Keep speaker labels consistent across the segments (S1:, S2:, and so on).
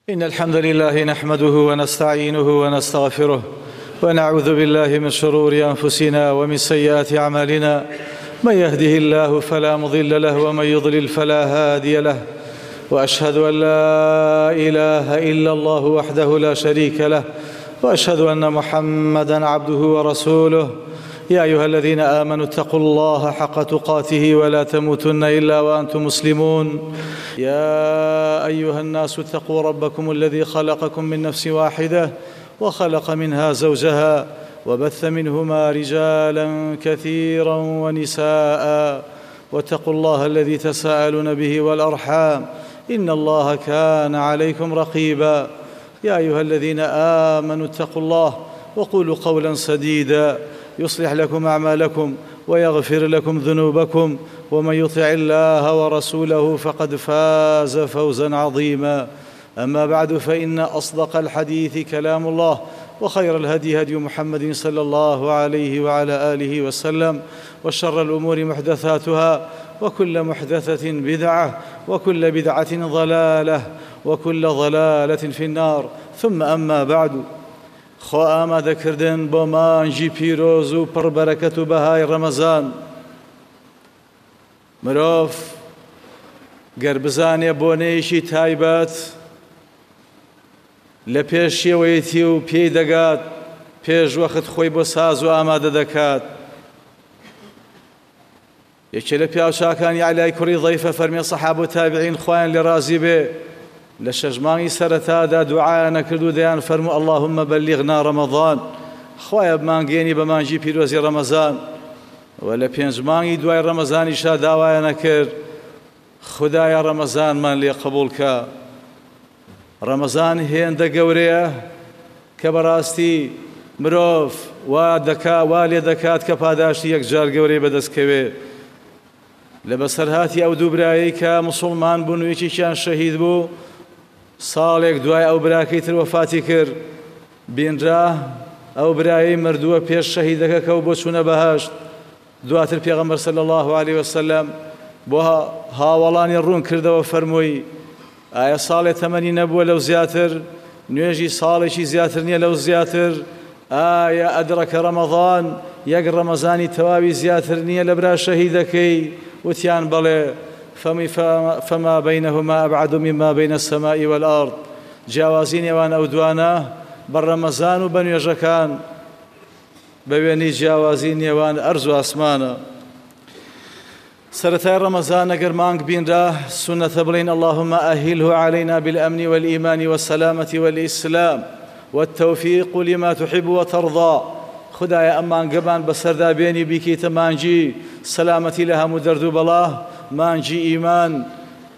S1: إن الحمد لله نحمده ونستعينه ونستغفره ونعوذ بالله من شرور أنفسنا ومن سيئات أعمالنا. من يهده الله فلا مضل له ومن يضلل فلا هادي له، وأشهد أن لا إله إلا الله وحده لا شريك له، وأشهد أن محمدًا عبده ورسوله. يا أيها الذين آمنوا اتقوا الله حق تقاته ولا تموتن إلا وأنتم مسلمون. يا أيها الناس اتقوا ربكم الذي خلقكم من نفس واحدة وخلق منها زوجها وبث منهما رجالا كثيرا ونساء، واتقوا الله الذي تساءلون به والأرحام إن الله كان عليكم رقيبا. يا أيها الذين آمنوا اتقوا الله وقولوا قولا سديدا يصلح لكم أعمالكم ويغفر لكم ذنوبكم، ومن يطع الله ورسوله فقد فاز فوزا عظيما. أما بعد، فإن أصدق الحديث كلام الله، وخير الهدي هدي محمد صلى الله عليه وعلى آله وسلم، وشر الأمور محدثاتها، وكل محدثة بدعة، وكل بدعة ضلالة، وكل ضلالة في النار. ثم أما بعد، خۆ ئامادەکردن بۆ مانگی پیرۆز و پڕبەرەکەت و بەهای ڕەمەزان. مرۆڤ گەر بزانێ بۆنەیەکی تایبەت لە پێشیەوەیەتی و پێی دەگات، پێش وەخت خۆی بۆ ساز و ئامادە دەکات. یەکێ لە پیاوچاکانی عەلای کوڕی ضەیفە فەرمێ سەحابە و تابعین خوایان لێ ڕازی بێ، لە شەژمانگی سەرەتادا دوعایان نەکرد و دەیان فەرموو اللهم بەلیغنا ڕەمەضان، خوایە بمانگەێنی بە مانگی پیرۆزی ڕەمەزان. و لە پێنجمانگی دوای ڕەمەزانیشا داوایان نەکرد خودایە ڕەمەزانمان لێ قبوڵ کە. ڕەمەزان هێندە گەورەیە کە بەڕاستی مرۆڤ وا لێ دەکات کە پاداشتی یەکجار گەورەی بەدەستکەوێ. لە بەسەرهاتی ئەو دوو برایەی کە موسڵمان بوون و یەکێکیان شەهید بوو، ساڵێک دوای ئەو براکەی تر وەفاتی کرد، بێنرا ئەو برایەی مردووە پێش شەهیدەکە کە و بۆ چوونە بەهەشت. دواتر پێغەمبەر صلی الله علیه وسلم بۆ هاوڵانی ڕوون کردەوە فەرمووی ئایا ساڵێ تەمەنی نەبووە لەو زیاتر، نوێژی ساڵێکی زیاتر نییە لەو زیاتر، ئایا ئەدرەکە ڕەمەضان یەک ڕەمەزانی تەواوی زیاتر نییە لە برا شەهیدەکەی؟ وتیان بەڵێ. فما بينهما أبعد مما بين السماء والأرض. جیاوازی نێوان ئەو دوانە بە ڕەمەزان و بە نوێژەکان بە وێنەی جیاوازی نێوان ئەرز و ئاسمانە. سەرەتای ڕەمەزان ئەگەر مانگ بینرا سونەتە بڵێن اللهم أهله علينا بالأمن والإيمان والسلامة والإسلام والتوفيق لما تحب وترضى. خدایە ئەم مانگەمان بەسەردا بێنی بیکەیتە مانگی سەلامەتی لە هەموو دەرد و بەڵا، مانگی ئیمان،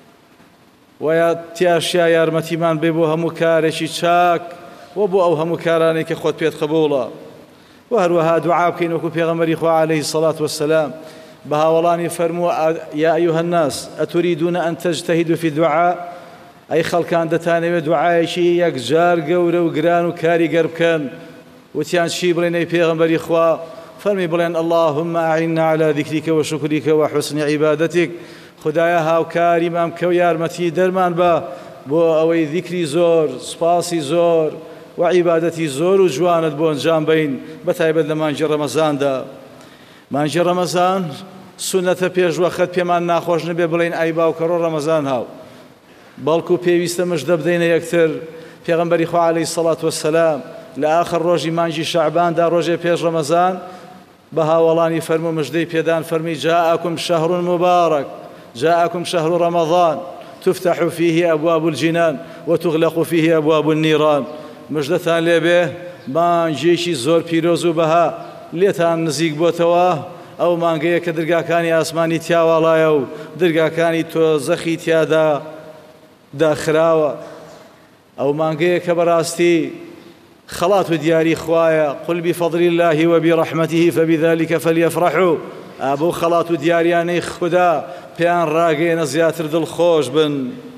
S1: وە تیاشیا یارمەتیمان بێ بۆ هەموو کارێکی چاک و بۆ ئەو هەموو کارانێک کە خۆت پێت قبوڵە. و هەروەها دوعا بکەین وەکو پێغەمبەری خوا عەلەیهی سەڵات وەسەلام بە هاوڵانی فەرمووە یا ئەیوهە الناس ئەتوریدون ئەن تەجتەهیدوا فی الدوعاء. ئەی خەڵکان دەتانەوێت دوعایەکی یەکجار گەورە و گران و کاریگەر بکەن. وتیان چی بڵێن ئەی پێغەمبەری خوا؟ فەرمی بڵێن اللهم أعنا على ذكرك وشكرك وحسن عبادتك. خدایە هاوکاری مام کە و یارمەتی دەرمان بە بۆ ئەوەی ذیکری زۆر، سپاسی زۆر و عیبادەتی زۆر و جوانت بۆ ئەنجام بین، بەتایبەت لە مانگی ڕەمەزاندا. مانگی ڕەمەزان سونەتە پێش وەخت پێمان ناخۆش نەبێ بڵێن ئای باوکەڕۆ ڕەمەزان هاو، بەڵکو پێویستە مژدە بدەینە یەکتر. پێغەمبەری خوا عەلەیهی سەڵات وەسەلام لە ئاخر ڕۆژی مانگی شەعباندا ڕۆژێ پێش ڕەمەزان بە هاوڵانی فەرموو مژدەی پێدان فەرمی جاءكم شهر مبارك جاءكم شهر رمضان تفتح فيه أبواب الجنان وتغلق فيه أبواب النيران. مژدەتان لێبێ مانگێکی زۆر پیرۆز و بەها لێتان نزیک بۆتەوە. ئەو مانگەیە کە دەرگاکانی ئاسمانی تیاوەڵایە و دەرگاکانی تۆزەخی تیادا داخراوە. ئەو مانگەیە کە بەڕاستی خەڵات و دیاری خوایە. قل بفضل الله وبرحمته فبذلك فليفرحوا. ئابوو خەڵات و دیاریانەی خوددا پێیان ڕاگەێنە زیاتر دڵخۆش بن.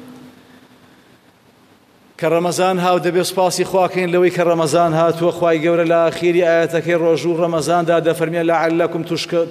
S1: کە ڕەمەزان هاو دەبێت سپاسی خواکەین لەوەی کە ڕەمەزان هاتووە. خوای گەورە لە ئاخیری ئاەتەکەی ڕۆژوو ڕەمەزاندا دەفەرمێ لەعەلەکم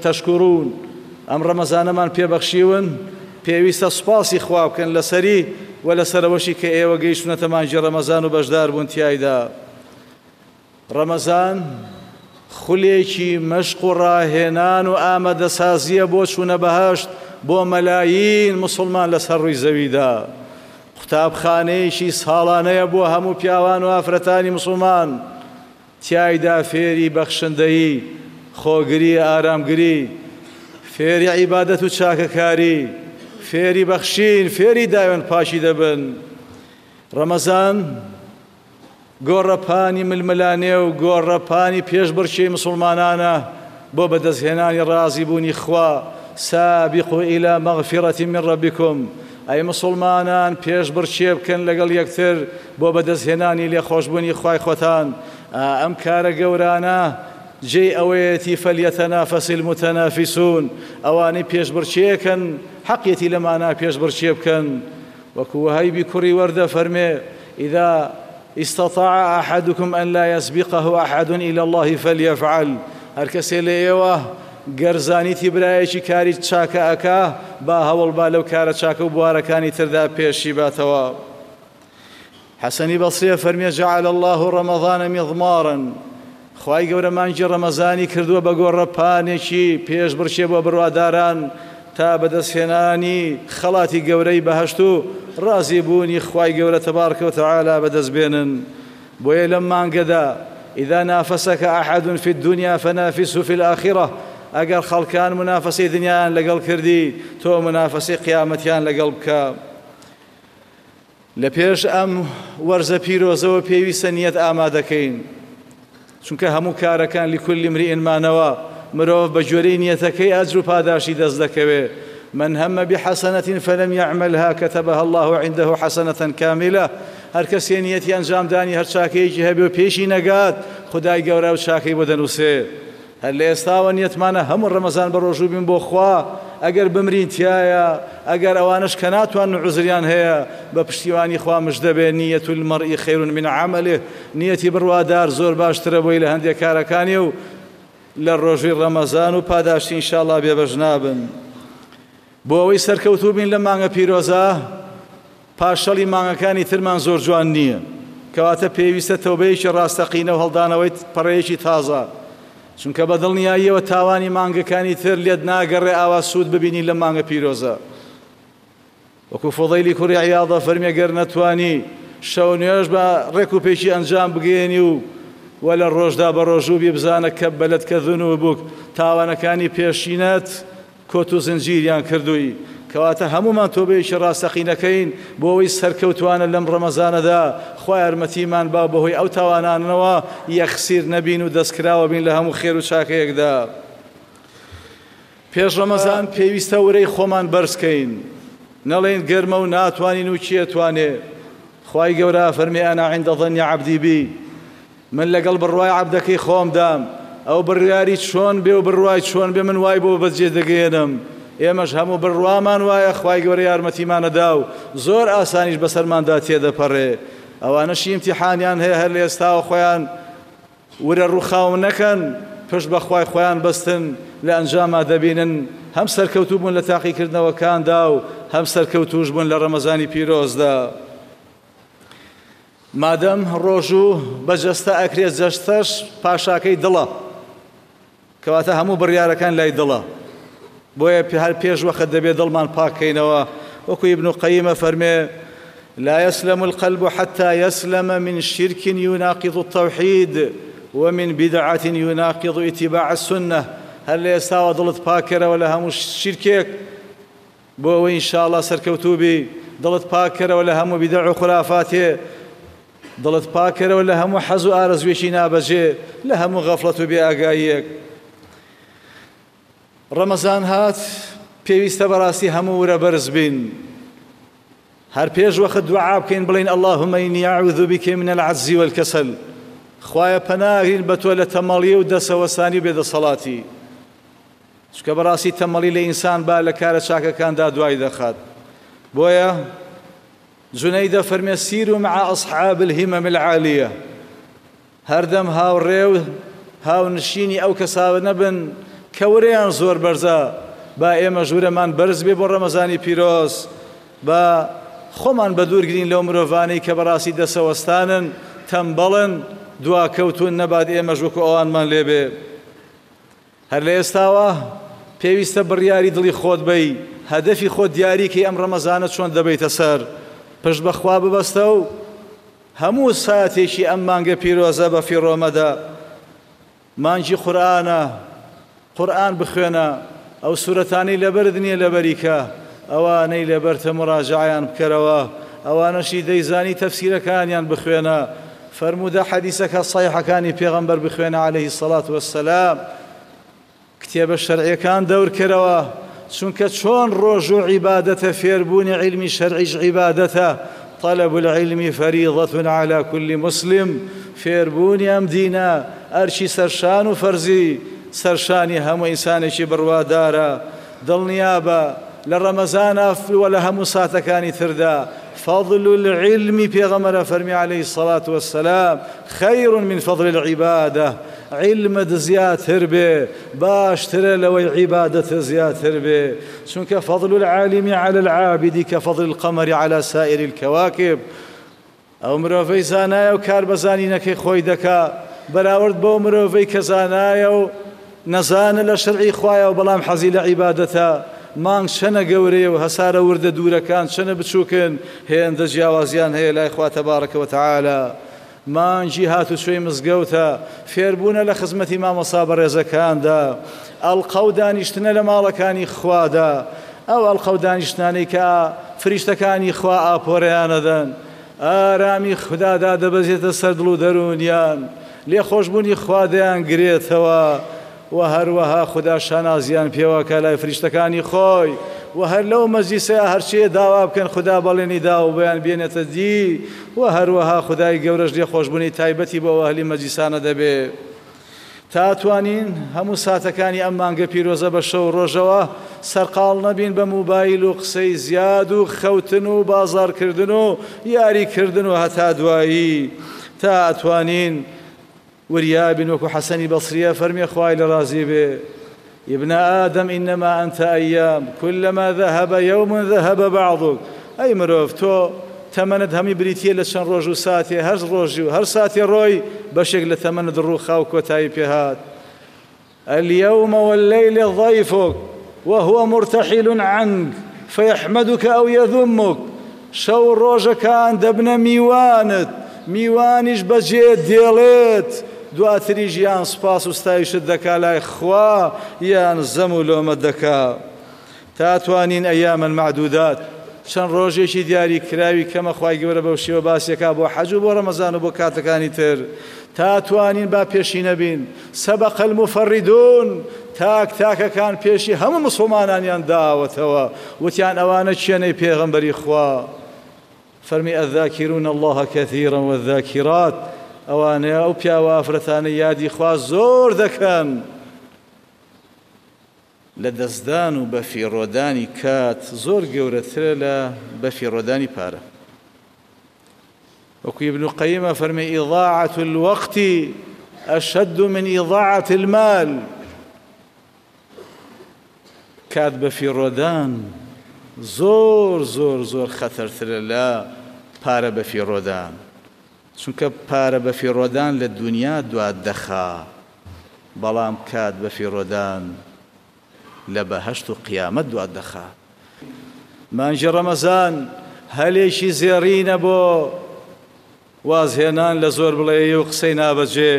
S1: تەشکورون. ئەم ڕەمەزانەمان پێبەخشیون، پێویستە سپاسی خوا بکەن لەسەری و لەسەرەوەشی کە ئێوە گەیشتونەتە مانگی ڕەمەزان و بەشدار بوون تیایدا. ڕەمەزان خولێکی مەشق و ڕاهێنان و ئامادەسازیە بۆ چوونە بەهەشت بۆ مەلایین مسلمان لەسەر ڕووی زەویدا. قوتابخانەیەکی ساڵانەیە بۆ هەموو پیاوان و ئافرەتانی مسلمان، تیایدا فێری بەخشندەیی، خۆگری، ئارامگری، فێری عیبادەت و چاکەکاری، فێری بەخشین، فێری داوێن پاشی دەبن. ڕەمەزان گۆڕەپانی ململانێ و گۆڕەپانی پێشبڕکێی مسلمانانە بۆ بەدەستهێنانی ڕازیبوونی خوا. سابقوا إلى مغفرة من ربكم. ئەی مسلمانان پێشبڕکێ بکەن لەگەڵ یەکتر بۆ بەدەستهێنانی لێخۆشبوونی خوای خۆتان. ئەم کارە گەورانە جێی ئەوەیەتی فەلیەتەنافەس المتەنافسون، ئەوانەی پێشبڕکێکن حەقیەتی لەمانە پێشبڕکێ بکەن. وەکو وهەیبی کوڕی وەردە فەرمێ إذا استطاع أحدكم أن لا يسبقه أحد إلى الله فليفعل. هەر کەسێ لە ئێوە گەرزانیتی برایەکی کاری چاکە ئەکا با هەوڵ با لەو کارە چاکە و بوارەکانی تردا پێشی باتەوە. حەسەنی بەسریە فەرمیێ جعل الله رمضان مضمارا. خوای گەورە مانگی ڕەمەزانی کردووە بە گۆڕەپانێکی پێشبڕکێ بۆ بڕواداران تا بەدەستهێنانی خەڵاتی گەورەی بەهەشت و ڕازیبوونی خوای گەورە تەبارەکە و تەعالا بەدەستبێنن. بۆیە لەم مانگەدا إذا نافسك أحد في الدنيا فنافسه في الآخرة. ئەگەر خەڵکان منافەسەی دنیایان لەگەڵ کردی تۆ منافەسەی قیامەتیان لەگەڵ بکە. لە پێش ئەم وەرزە پیرۆزەوە پێویستە نیەت ئامادەکەین، چونکە هەموو کارەکان لكل امرئ ما نوى. مرۆڤ بە جۆرەی نیەتەکەی ئەجر و پاداشی دەست دەکەوێ. من هم بحسنة فلم يعملها كتبها الله عنده حسنة كاملة. هەر کەسێ نیەتی ئەنجامدانی هەر چاکەیەکی هەبێ و پێشی نەگات خودای گەورە و چاکەی بۆ دەنووسێ. هەر لە ئێستاوە نیەتمانە هەموو ڕەمەزان بە ڕۆژوو بین بۆ خوا. ئەگەر بمرین تایە، ئەگەر ئەوانش کە ناتوانن عوزریان هەیە بە پشتیوانی خوا مژدە بێ نیەت المەرئی خەیر من عەمەله. نیەتی بڕوادار زۆر باشترە بۆی لە هەندێک کارەکانی و لە ڕۆژوی ڕەمەزان و پاداشتی ئینشاءڵڵا بێبەش نابن. بۆ ئەوەی سەرکەوتوو بین لە مانگە پیرۆزە پاشەڵی مانگەکانی ترمان زۆر جوان نییە، کەواتە پێویستە تەوبەیەکی ڕاستەقینە و هەڵدانەوەی پەڕەیەکی تازە، چونکە بە دڵنیاییەوە تاوانی مانگەکانی تر لێت ناگەڕێ ئاوا سوود ببینی لە مانگە پیرۆزە. وەکو فوضەیلی کوڕی عیاضە فەرمێ گەر نەتوانی شەو نوێژ بە ڕێک و پێشی ئەنجام بگەێنی و لە ڕۆژدا بە ڕۆژوو بی بزانە کە بەلەت کە ذونوبک تاوانەکانی پێشینەت کۆت و زنجیریان کردووی. کەواتە هەمومان تۆبەیەکی ڕاستەقینەکەین بۆ ئەوەی سەرکەوتوانە لەم ڕەمەزانەدا خوای یارمەتیمان با بەهۆی ئەو تاوانانەوە یەخسیر نەبین و دەستکراوە بین لە هەموو خێر و چاکەیەکدا. پێش ڕەمەزان پێویستە وەرەی خۆمان بەرزکەین، نەڵێن گەرمە و ناتوانین و چیەتوانێ. خوای گەورە فەرمێ ئەنا عینده ظەنی عەبدی بی. من لەگەڵ بڕوای عەبدەکەی خۆم دام، ئەو بڕیاری چۆن بێ و بڕوای چۆن بێ من وای بۆ بەجێ دەگەێنم. ئێمەش هەموو بڕوامان وایە خوای گەورە یارمەتیمانەدا و زۆر ئاسانیش بەسەرماندا تێدەپەڕێ. ئەوانەشی ئیمتیحانیان هەیە هەر لە ئێستاوە خۆیان ورە ڕووخاو نەکەن، پشت بە خوای خۆیان بەستن لە ئەنجاما دەبینن هەم سەرکەوتوو بوون لە تاقیکردنەوەکاندا و هەم سەرکەوتوش بوون لە ڕەمەزانی پیرۆزدا. مادەم ڕۆژوو بەجەستە ئەکرێت، جەستەش پاشاکەی دڵە، کەواتە هەموو بڕیارەکان لای دڵە، بۆیە هەر پێش وەخت دەبێت دڵمان پاکەینەوە. وەکو ئیبن قەییمە فەرمێ لا يسلم القلب حتى يسلم من شرك يناقض التوحيد ومن بدعة يناقض اتباع السنة. هەر لە ئێستاوە دڵت پاکەرەوە لە هەموو شیرکێک بۆ ئەوەی ئینشاءڵڵا سەرکەوتوو بی، دڵت پاکەرەوە لە هەموو بیدع و خرافاتێ، دڵت پاکەرەوە لە هەموو حەز و ئارەزوێکی نابەجێ، لە هەموو غەفڵەت و بێئاگاییەک. ڕەمەزان هات پێویستە بەڕاستی هەموو ورە بەرز بین، هەر پێش وەخت دوعا بکەین بڵین اللهم إني أعوذ بك من العجز والكسل. خوایە پەناگرین بە تۆ لە تەمەڵی و دەسەوەسانی و بێدەسەڵاتی، چونکە بەڕاستی تەمەڵی لە ئینسان با لە کارە چاکەکاندا دوای دەخات. بۆیە جونەیدە فەرمێ سیروا مع أصحاب الهمم العالية. هەردەم هاوڕێ و هاونشینی ئەو کەساوە نەبن کە وەرەیان زۆر بەرزە. با ئێمە ژوورەمان بەرز بێ بۆ ڕەمەزانی پیرۆز، با خۆمان بە دوورگرین لەو مرۆڤانەی کە بەڕاستی دەسەوەستانن تەمبەڵن دواکەوتون نەبات ئێمەش وەکو ئەوانمان لێبێ. هەر لە ئێستاوە پێویستە بڕیاری دڵی خۆت بەی، هەدەفی خۆت دیاریکەی ئەم ڕەمەزانە چۆن دەبەیتە سەر، پشت بەخوا ببەستە و هەموو ساتێکی ئەم مانگە پیرۆزە بە فیڕۆمەدا مانگی قورئانە، قورئان بخوێنە، ئەو سوورەتانەی لەبەرت نییە لەبەریکە، ئەوانەی لەبەرتە مڕاجعەیان بکەرەوە، ئەوانەشی دەیزانی تەفسیرەکانیان بخوێنە، فەرموودە حەدیسەکە سەحیحەکانی پێغەمبەر بخوێنە عەلەیهی سەڵات وەسسەلام، کتێبە شەرعیەکان دەورکەرەوە، چونکە چۆن ڕۆژ و عیبادەتە فێربوونی عیلمی شەرعیش عیبادەتە. طلب العلم فريضة على كل مسلم، فێربوونی ئەم دینە ئەرچی سەرشان و فەرزی سەرشانی هەموو ئینسانێکی بڕوادارە. دڵنیابە لە ڕەمەزانە وە لە هەموو ساتەکانی تردا فضل العلم پێغەمبەر فەرمی عەلەیهی الصلاة والسلام خير من فضل العبادة. علمت زیاتر بێ باشترە لەوەی عیبادەت زیاتر بێ، چونکە فضل العالم على العابد كفضل القمر على سائر الكواكب. ئەو مرۆڤەی زانایە و کار بە زانینەکەی خۆی دەکا بەراورد بۆ مرۆڤەی کە زانایە و نەزانە لە شەرعی خوایە و بەڵام حەزی لە عیبادەتە. مانگ چەنە گەورەیە و هەسارە وردە دوورەکان چەنە بچووکن، هێندە جیاوازیان هەیە لای خوا تەبارەکە وتەعالە. مانجی هاتوچۆی مزگەوتە، فێربوونە لە خزمەتی مامۆستا بەڕێزەکاندا، ئەڵقە و دانیشتنە لە ماڵەکانی خوادا، ئەو ئەڵقە و دانیشتانەی کە فریشتەکانی خوا ئاپۆڕیانەدەن، ئارامی خودادا دەبەزێتە سەر دڵ و دەرونیان، لێخۆشبوونی خوا دەیانگرێتەوە و هەروەها خدا شانازیان پێوەکە لای فریشتەکانی خۆی و هەر لەو مەجلیسەیە هەرچیە داوا بکەن خدا بەڵێنی دا و بەیان بێنێتە دی و هەروەها خدای گەورەش لێخۆشبوونی تایبەتی بۆ ئەهلی مەجلیسانە دەبێت تا توانین هەموو ساتەکانی ئەم مانگە پیرۆزە بە شەو ڕۆژەوە سەرقاڵ نەبین بە موبایل و قسەی زیاد و خەوتن و بازارکردن و یاریکردن و هەتا دوایی تا ئەتوانین وریابن وەکو حەسەنی بەسریە فەرمی خوای لە ڕازی بێ ابن آدم إنما أنت أيام كلما ذهب يوم ذهب بعضك. أي مرۆڤ تۆ تەمەنت هەمی بریتیە لە چەند ڕۆژ و ساتێ، هەر ڕۆژی و هەر ساتێ ڕۆی بەشێک لە تەمەنت ڕووخا و کۆتایی پێهات. اليوم والليل ضيفك وهو مرتحل عنك فيحمدك أو يذمك. شەو ڕۆژەکان دەبنە میوانت، میوانیش بەجێ دێڵێت، دواتری ژیان سپاس و ستایشت دەکا لای خوا یان زەم و لۆمە دەکا. تا توانین ئەیامەن معدودات، چەند ڕۆژێکی دیاری کراوی کەمە خوای گەورە بەو شێوە باسیەکا بۆ حەج و بۆ ڕەمەزان و بۆ کاتەکانی تر، تا توانین با پێشی نەبین. سەبەق المفەڕیدون، تاک تاکەکان پێشی هەموو موسڵمانانیان داوەتەوە، وتیان ئەوانە چێنەی پێغەمبەری خوا. فەرمی الذاکرون الله كثيرا والذاکرات، ئەوانەیە ئەو پیاوە ئافرەتانە یادی خوا زۆر دەکەن. لە دەستدان و بەفیڕۆدانی کات زۆر گەورەترە لە بەفیڕۆدانی پارە. وەکو ابن القەیمە فەرمی ئیضاعة الوەقت ئەشەد من ئیضاعة المال. کات بەفیڕۆدان زۆر زۆر زۆر خەتەرترە لە پارە بەفیڕۆدان، چونکە پارە بەفیڕۆدان لە دنیا دوات دەخا، بەڵام کات بەفیڕۆدان لە بەهەشت و قیامەت دوات دەخا. مانجی ڕەمەزان هەلێکی زێڕینە بۆ وازهێنان لە زۆر بڵێ و قسەی نابەجێ.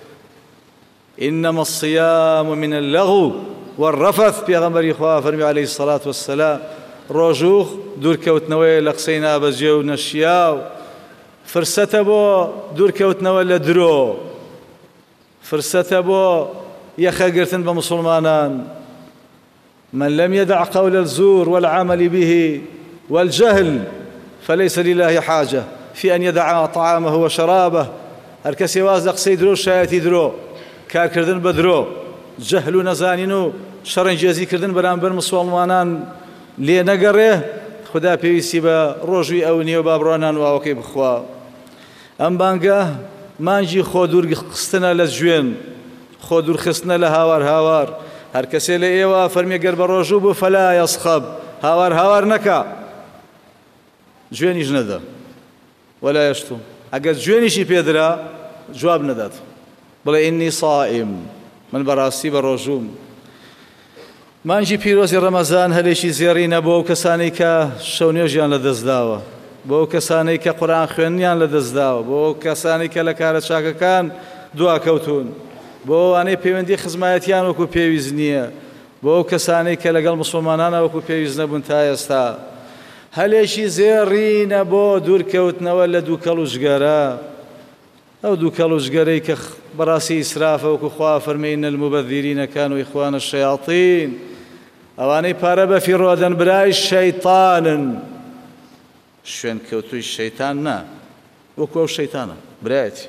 S1: إنما الصيام من اللغو والرفث، پێغەمبەری خوا فەرمی عەلەیهی الصلاة والسلام ڕۆژوو دوورکەوتنەوەی لە قسەی نابەجێ و نەشیا و فرسەتە بۆ دوورکەوتنەوە لە درۆ، فرسەتە بۆ یەخەگرتن بە مسلمانان. من لم يدع قول الزور والعمل به والجهل فليس لله حاجة في أن يدع طعامه وشرابه. هەر کەسێ واز لە قسەی درۆ شایەتی درۆ، کارکردن بە درۆ، جەهل و نەزانین و شەڕەنگێزیکردن بەرامبەر مسلمانان لێ نەگەڕێ، خدا پێویستی بە ڕۆژوی ئەو نییە و با بڕوانان و ئاوەکەی بخوا. ئەم بانگە مانجی خۆ دوورخستنە لە جوێن، خۆ دوورخستنە لە هاوار هاوار. هەر کەسێ لە ئێوە فەرمیێ گەر بە ڕۆژوو بوو فەلا یەسخەب، هاوار هاوار نەکا. جوێنیش نەدا وەلا یەشتم ئەگەر جوێنیشی پێدرا جواب نەدات بڵێ ئینی صائم من بەڕاستی بە ڕۆژوم. مانجی پیرۆزی ڕەمەزان هەلێکی زێڕینە بۆ ئەو کەسانەی کە شەو نوێژیان لەدەستداوە، بۆ ئەو کەسانەی کە قورئان خوێندنیان لەدەستداوە، بۆ ئەو کەسانی کە لە کارە چاکەکان دواکەوتون، بۆ ئەوانەی پەیوەندی خزمایەتیان وەکو پێویست نییە، بۆ ئەو کەسانەی کە لەگەڵ موسڵمانانە وەکو پێویست نەبوون تا ئێستا. هەلێکی زێڕینە بۆ دوورکەوتنەوە لە دووکەڵ و ژگەرە، ئەو دووکەڵ و ژگەرەی کە بەڕاستی ئیسرافە وەکو خوا فەرمێ ئینە الموبەذیرینە کانوا ئیخوانە الشەیاطین، ئەوانەی پارە بەفی ڕۆدەن برای شەیطانن، شوێن کەوتووی شەیطان نا، وەکو ئەو شەیطانە برایەتی.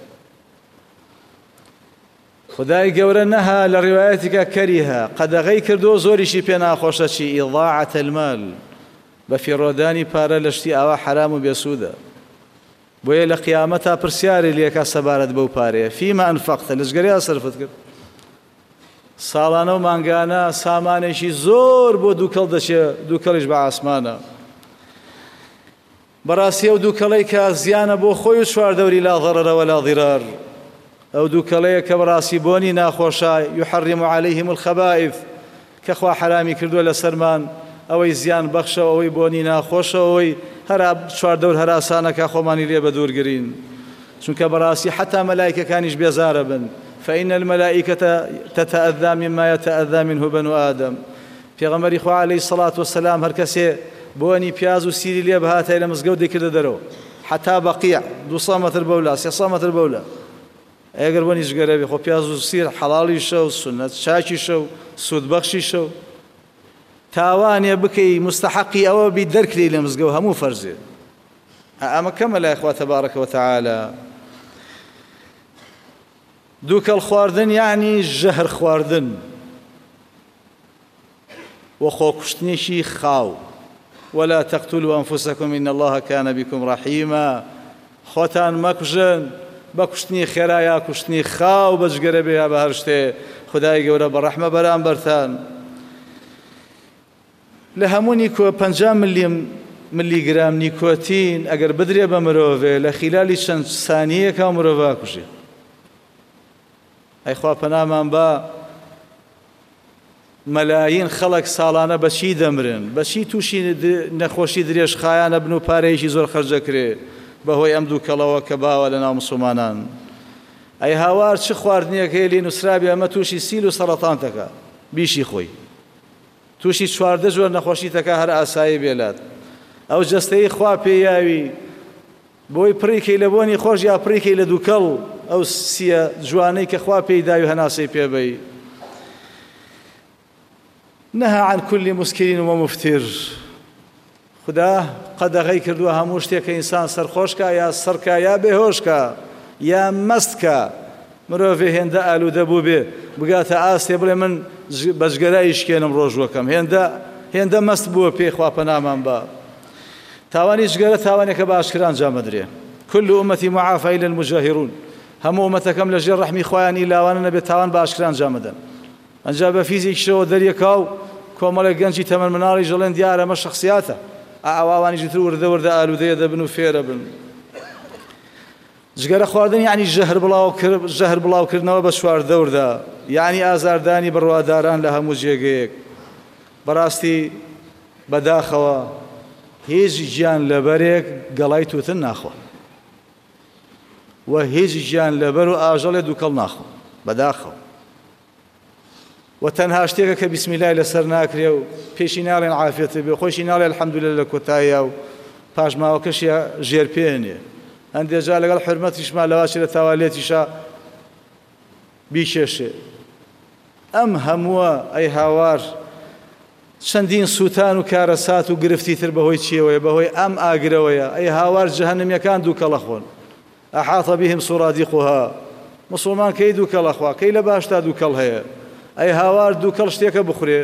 S1: خدای گەورە نەها لە ڕیوایەتێکە کەریها قەدەغەی کردو زۆریشی پێ ناخۆشە چی ئیضاعەت المال، بەفی ڕۆدانی پارە لە شتی ئاوا حرام و بێسوودە. بۆیە لە قیامەتا پرسیاری لێکا سەبارەت بەو پارەیە فیما ئەنفەقتە لە ژگەرەیە سەرفت کرد. ساڵانە و مانگانە سامانێکی زۆر بۆ دووکەڵ دەچێت، دووکەڵیش بە ئاسمانە. بەڕاستی ئەو دووکەڵەی کە زیانە بۆ خۆی و چواردەوری لا ضەرەرە وەلا ضیرار، ئەو دووکەڵەیە کە بەڕاستی بۆنی ناخۆشە یحەرم عەلەیهم الخەبائث کە خوا حرامی کردووە لەسەرمان، ئەوەی زیان بەخشە، ئەوەی بۆنی ناخۆشە، ئەوەی هەرا چواردەور هەراسانەکە خۆمانی لێ بە دوورگرین. چونکە بەڕاستی حتا مەلایکەکانیش بێزارە بن، فإن الملائكة تتأذى مما يتأذى منه بنو آدم. پێغەمبەری خوا عەلەیهی الصلاة والسلام هەر کەسێ بۆنی پیاز و سیری لێ بهاتای لە مزگەوت دەیکردە دەرەوە حتا بەقیع 200 مەتر بەولا 300 مەتر بەولا. ئەگەر بۆنی ژگەرە بێ خۆ پیاز و سیر حەڵاڵیشە و سونەت چاکیشە و سوودبەخشیشە و تاوانێ بکەی مستحقی ئەوە بی دەرکری لە مزگەوت هەموو فەرزێ. ئەمە کەمە لای خوا تەبارەکە وتەعالە. دووکەڵ خواردن یعنی ژەهر خواردن و خۆکوشتنێکی خاو. ولا تقتلوا أنفسكم إن الله كان بكم رحيما. خۆتان مەکوژن بە کوشتنی خێرا یا کوشتنی خاو بە جگەرە بێ یا بە هەر شتێ. خودای گەورە بە ڕەحمە بەرامبەرتان. لە هەموو 50 ملیگرام نیکۆتین ئەگەر بدرێ بە مرۆڤێ لە خیلالی چەند سانیەکە مرۆڤ کوژێ. ئەی خوا پەنامان بە مەلاین خەڵک ساڵانە بەچی دەمرن، بەچی تووشی نەخۆشی درێژخایانە بن و پارەیەکی زۆر خەرجەکرێ بەهۆی ئەم دووکەڵەوە کە باوە لە ناو موسڵمانان. ئەی هاوار چ خواردنیەکە لێ نووسرابێ ئەمە تووشی سیل و سەرەتان تەکە بیشی خۆی، تووشی چواردە جۆر نەخۆشی تەکە هەر ئاسایی بێلات. ئەو جەستەی خوا پێیاوی بۆی پڕیکەی لە بۆنی خۆش یا پڕیکەی لە دووکەڵ، ئەو سیە جوانەی کە خوا پێیداوی هەناسەی پێبەی. نهى عن كل مسكر ومفتر. خدا قەدەغەی کردووە هەموو شتێک کە ئینسان سەرخۆشکە یا سەرکە یا بێهۆشکە یا مەستکە. مرۆڤێ هێندە ئالوودە بوو بێ بگاتە ئاستێ بڵێ من بەجگەرایی شکێنم ڕۆژوەکەم، هێندە مەست بووە پێی خوا پەنامان بە. تاوانی جگەرە تاوانێکە بە ئاشکرا ئەنجامەدرێ. كل أمتي معافى إلا المجاهرون. هەموو ئومەتەکەم لە ژێر ڕەحمی خۆیانی لاوانە نەبێت تاوان بە ئاشکرا ئەنجامەدەن. ئەنجا بە فیزیکشەوە دەریەکا و کۆمەڵێک گەنجی تەمەن مناڵی ژەڵێن دیارە ئەمە شەخسیاتە، ئاوانیشی تر وردە وردە ئالوودەیە دەبن و فێرە بن. جگەرە خواردن یعنی ژەهر بڵاوکردنەوە بە چواردەوردا، یعنی ئازاردانی بڕواداران لە هەموو جێگەیەک. بەڕاستی بەداخەوە هیچ گیان لەبەرێک گەڵای تووتن ناخۆ و هیچ گیان لەبەر و ئاژەڵێ دووکەڵ ناخۆ بەداخەوە. و تەنها شتێکە کە بیسمیلای لەسەر ناکرێ و پێشی ناڵێن عافێتە بێ، خۆشی ناڵێ الحەمدولillah لە کۆتاییە و پاشماوەکەشی ژێر پێێنێ. هەندێک جا لەگەڵ حرمەتیشمان لەواشی لە تاوالێتیشە بیکێشێ. ئەم هەمووە ئەی هاوار چەندین سووتان و کارەسات و گرفتی تر بەهۆی چیەوەیە؟ بەهۆی ئەم ئاگرەوەیە. ئەی هاوار جەهەنەمیەکان دووکەڵە خۆن. ئەحاطە بهم سوڕادیقها. موسڵمان کەی دووکەڵە خوا، کەی لە باشتا دووکەڵ هەیە. ئەی هاوار دووکەڵ شتێکە بخورێ.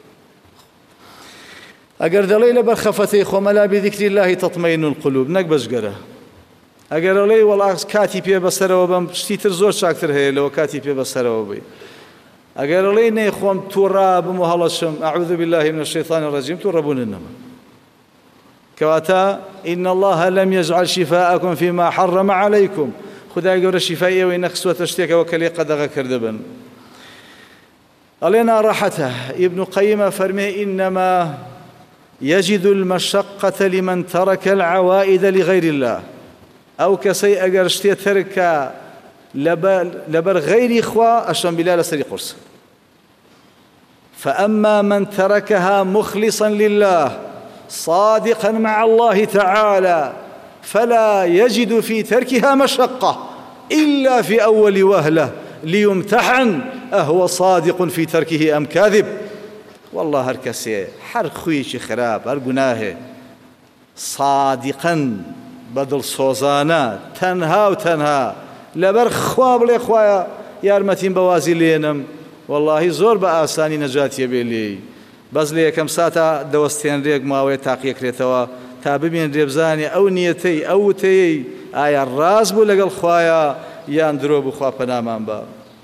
S1: ئەگەر دەڵێ لە بەرخەفەتەی خۆمەلا بذیکری اللهی تەطمەئین القلوب نەک بەجگەرە. ئەگەر دەڵێ وەڵا کاتی پێ بەسەرەوە بەم شتی تر زۆر چاکتر هەیە لەوە کاتی پێ بەسەرەوە بێ. ئەگەر دەڵێ نەی خۆم تووڕا بم و هەڵەشم ئەعوذ بالله من الشیطان الرەجیم تووڕەبوونن نەما. كواتا إن الله لم يجعل شفاءكم فيما حرم عليكم خدای گەورە شیفای ئێوەی نەخسووەتە شتێکەوە کە لێ قەدەغە کردبن. ئەڵێ ناڕەحەتە. ئیبن قەییمە فەرمێ إنما يجد المشقة لمن ترك العوائد لغير الله. ئەو کەسەی ئەگەر شتێ ترکە لەبەر غەیری خوا ئەشەم بیلا لەسەری قورس. فأما من تركها مخلصا لله صادقا مع الله تعالى فلا يجد في تركها مشقة إلا في أول وهلة ليمتحن أهو صادق في تركه أم كاذب. والله هر کەسێ هەر خویشی خراپ هەر گوناهێ صادقا بەدڵ سۆزانە تەنها و تەنها لەبەر خوا بڵێ خوایە یارمەتیم بەوازی لێنم واللهی زۆر بە ئاسانی نەجاتیە بێ لێی بەس لە یەکەم ساتە دەوەستێنرێک ماوەیە تاقیەکرێتەوە تا ببین ڕێبزانێ ئەو نیەتەی ئەو وتەیەی ئایا ڕاست بوو لەگەڵ خوایە یان درۆ بوو خوا پەنامان بە.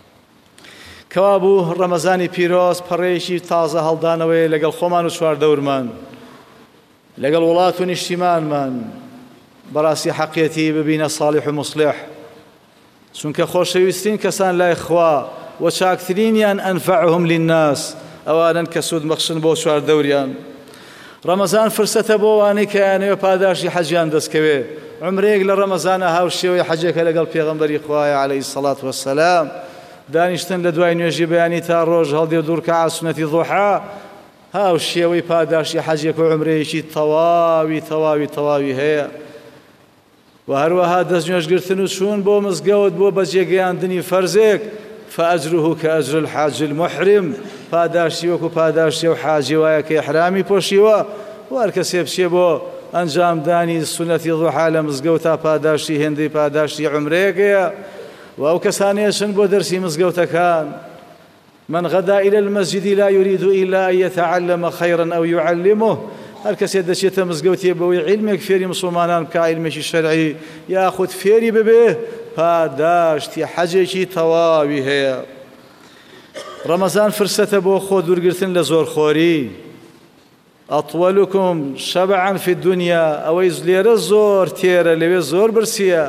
S1: کەوا بوو ڕەمەزانی پیرۆز پەڕەیەکی تازە هەڵدانەوەی لەگەڵ خۆمان و چواردەورمان لەگەڵ وڵات و نیشتیمانمان بەڕاستی حەقیەتی ببینە صالح و مصلح چونکە خۆشەویستترین کەسان لای خوا و چاکترینیان ئەنفعهم للناس ئەوانن کە سوود مەخشن بۆ چواردەوریان. ڕەمەزان فرسەتە بۆ ئەوانەی کە یانەوێ پاداشی حەجیان دەستکەوێ عمرێک لە ڕەمەزانە هاوشێوەی حەجێکە لەگەڵ پێغەمبەری خوایە عەلەیهی سەڵات وەسەلام دانیشتن لە دوای نوێژی بەیانی تا ڕۆژ هەڵدێ دوو ڕکەعات سونەتی ضوحا هاوشێوەی پاداشی حەجێک و عمرەیەکی تەواوی هەیە. و هەروەها دەست نوێژگرتن و چوون بۆ مزگەوت بۆ بەجێگەیاندنی فەرزێک فأجره كأجر الحاج المحرم پاداشی وەکو پاداشی و حاجی وایە کە ئیحرامی پۆشیوە و هەر کەسێ بچێ بۆ ئەنجامدانی سونەتی ضوحا لە مزگەوتا پاداشی هێندەی پاداشی عمرەیەکەیە. و ئەو کەسانەیەشن بۆ دەرسی مزگەوتەکان من غدا إلى المسجد لا يريد إلا أن يتعلم خيرا أو يعلمه هەر کەسێ دەچێتە مزگەوتێ بەوەی عیلمێک فێری مسلمانان بکە عیلمێکی شەرعی یاخود فێری ببێ پاداشتی حەجێکی تەواوی هەیە. ڕەمەزان فرسەتە بۆ خۆ دوورگرتن لە زۆرخۆری. ئەطوەلوکم شەبعا فی الدنیا ئەوەی لێرە زۆر تێرە لەوێ زۆر برسیە.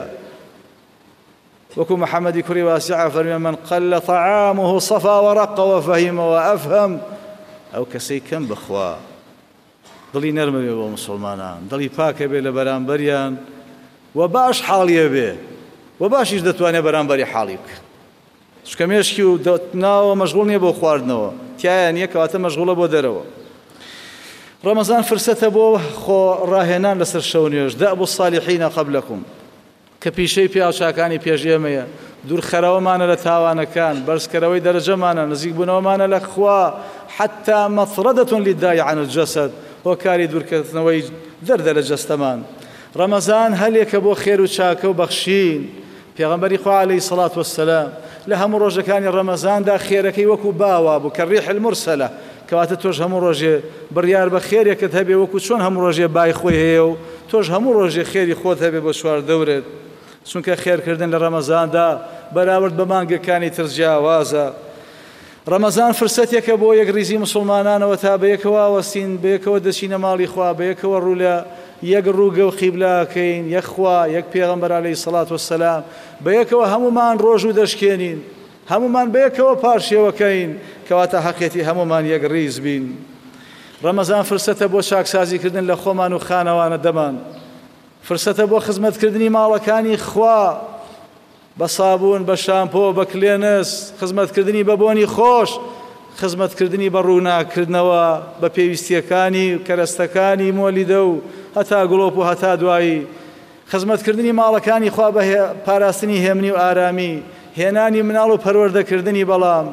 S1: وەکو محەممەدی کوڕی واسیعە فەرمێ من قل طعامه صفا ورق وفهم وأفهم ئەو کەسەی کەم بخوا دڵی نەرمە بێ بۆ مسلمانان دڵی پاکە بێ لە بەرامبەریان و باش حاڵیە بێ و باشیش دەتوانێت بەرامبەری حاڵی بکە. چکە مێشکی و ناوە مەشغوڵ نییە بۆ خواردنەوە تایە نییە کەواتە مەشغوڵە بۆ دەرەوە. ڕەمەزان فرسەتە بۆ خۆ ڕاهێنان لەسەر شەو نوێژ دەأبوا الصالحین قبلکم کە پیشەی پیاوچاکانی پێش ئێمەیە دوورخەرەوەمانە لە تاوانەکان بەرزکەرەوەی دەرەجەمانە نزیک بوونەوەمانە لە خوا حتى مەطرەدەة للداعی عن الجسد هۆکاری دوورکردنەوەی دەردە لە جەستەمان. ڕەمەزان هەلێکە بۆ خێر و چاکە و بەخشین. پێغەمبەری خوا عەلەیهی سەڵات وەسەلام لە هەموو ڕۆژەکانی ڕەمەزاندا خێرەکەی وەکو باوا بوو کە ڕیح المرسەلە کەواتە تۆش هەموو ڕۆژێ بڕیار بە خێرێکت هەبێ وەکو چۆن هەموو ڕۆژێ بای خۆی هەیە و تۆش هەموو ڕۆژێ خێری خۆت هەبێ بۆ چواردەورێت چونکە خێرکردن لە ڕەمەزاندا بەراورد بە مانگەکانی تر جیاوازە. ڕەمەزان فرسەتێکە بۆ یەکریزی مسلمانانەوە تا بەیەکەوە وەستین بەیەکەوە دەچینە ماڵی خوا بەیەکەوە ڕوو لە یەک ڕووگە و قیبلاکەین یەک خوا یەک پێغەمبەر عەلەیهی سەڵات وەسەلام بەیەکەوە هەمومان ڕۆژ و دەشکێنین هەمومان بەیەکەوە پاشێوەکەین کەواتە حەقیەتی هەمومان یەک ڕیز بین. ڕەمەزان فرسەتە بۆ چاکسازیکردن لە خۆمان و خانەوانە دەمان فرسەتە بۆ خزمەتکردنی ماڵەکانی خوا بە سابوون بە شامپۆ بە کلێنس خزمەتکردنی بە بۆنی خۆش خزمەتکردنی بە ڕووناکردنەوە بە پێویستیەکانی کەرەستەکانی مۆلیدە و هەتا گڵۆپ و هەتا دوایی خزمەتکردنی ماڵەکانی خوا بە پاراستنی هێمنی و ئارامی هێنانی مناڵ و پەروەردەکردنی بەڵام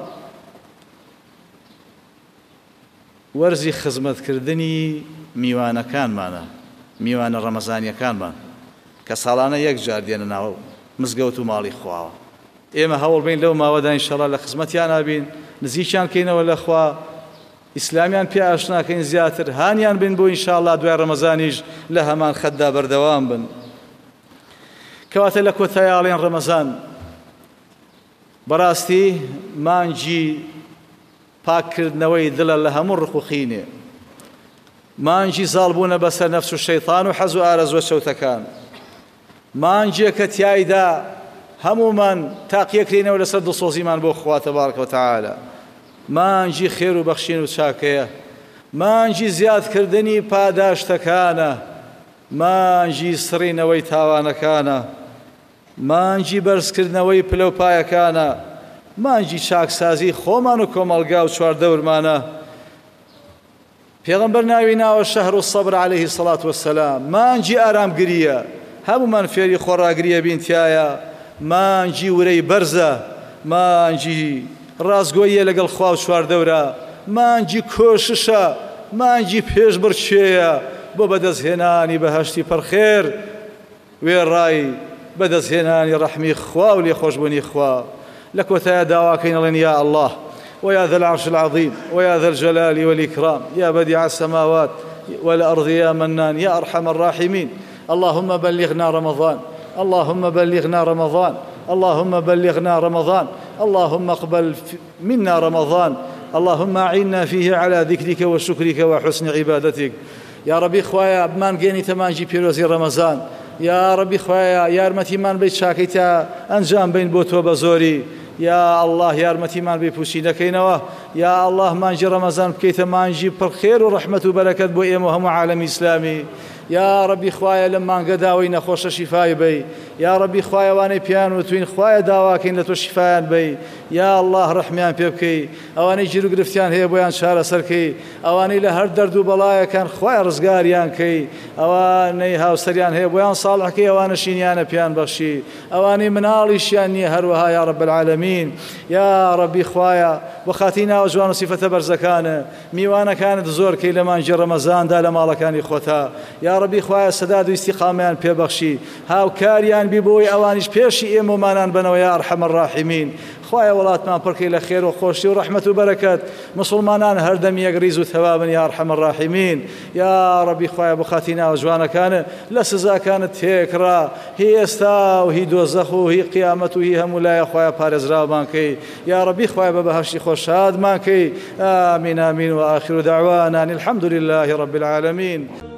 S1: وەرزی خزمەتکردنی میوانەکانمانە میوانە ڕەمەزانیەکانمان کە ساڵانە یەک جار دێنە ناو مزگەوت و ماڵی خواوە. ئێمە هەوڵ بین لەو ماوەدا ئینشەڵا لە خزمەتیان نابین نزیکیان کەینەوە لە خوا ئیسلامیان پێ ئاشناکەین زیاتر هانیان بین بۆ ئینشاءڵڵا دوای ڕەمەزانیش لە هەمان خەتدا بەردەوام بن. کەواتە لە کۆتاییاڵێن ڕەمەزان بەڕاستی مانگی پاککردنەوەی دڵە لە هەموو ڕخوخینێ مانجی زاڵبوونە بەسەر نەفس و شەیطان و حەز و ئارەزوە شەوتەکان، مانجێک کە تیایدا هەمومان تاقیەکرێنەوە لەسەر دڵسۆزیمان بۆ خوا تەبارەکە و تەعالە، مانجی خێر و بەخشین و چاکەیە، مانجی زیادکردنی پاداشتەکانە، مانجی سڕینەوەی تاوانەکانە، مانجی بەرزکردنەوەی پلە و پایەکانە، مانجی چاکسازی خۆمان و کۆمەڵگا و چواردەورمانە. پێغەمبەر ناوی ناوە شەهر الصەبر عەلەیهی سەڵات وەسەلام. مانجی ئارامگریە، هەموومان فێری خۆڕاگریە بینتیایە، مانجی ورەی بەرزە، مانجی ڕازگۆییە لەگەڵ خوا و چواردەورە، مانجی کۆششە، مانجی پێشبڕکێیە بۆ بەدەستهێنانی بەهەشتی پەرخێر، وێڕای بەدەستهێنانی ڕەحمی خوا و لێخۆشبوونی خوا. لە کۆتایە داواکەین ئەڵێن یا الله ويا ذا العرش العظيم ويا ذا الجلال والإكرام يا بديع السماوات والأرض يا منان يا أرحم الراحمين. اللهم بلغنا رمضان، اللهم بلغنا رمضان، اللهم بلغنا رمضان، اللهم اقبل منا رمضان، اللهم أعنا فيه على ذكرك وشكرك وحسن عبادتك. يا ربي خوايا بمان جيني تمانجي بيروزي رمضان، يا ربي خوايا يارمتي من بيت شاكيتا أنجام بين بوتو بزوري، يا الله يارمتي من بيبوشينكينوا، يا الله مانجي رمضان بكيت مانجي بالخير ورحمة وبركة بو إيموهم عالم إسلامي. يا ربي خوايا لما قداوي نخوش شفاي بي، يا ربي خوايا واني بيان وتوين خوايا داواكين لتو شفايان بي، يا الله رحميان بيبكي، اواني جيرو قرفتيان هي بويان شارة سركي، اواني لهر درد وبلايا كان خوايا رزقاريان كي، اواني هاوسريان هي بويان صالحكي، اواني شينيان بيان بخشي، اواني منالي شياني هروها يا رب العالمين. يا ربي خوايا وخاتينا وجوان صفة برزكان ميوانا كانت زور كي لما نجي رمضان دا لما كان خوتا. يا ربي خوايا سداد واستقامان بيبخشي، هاو كاريان بيبوي اوانيش بيشي امومانان بنو يا ارحم الراحمين. خوايا ولاتمان بركي لخير وخوشي ورحمة وبركات مسلمانان هردم يقريز ثوابا يا ارحم الراحمين. يا ربي خوايا بخاتينا وجوانا كان لسزا كانت هيكرا هي استا وهي دوزخ وهي قيامته وهي هم لا يا خوايا بارزرا مانكي. يا ربي خوايا ببهشي خوشاد مانكي. آمين آمين وآخر دعوانا الحمد لله رب العالمين.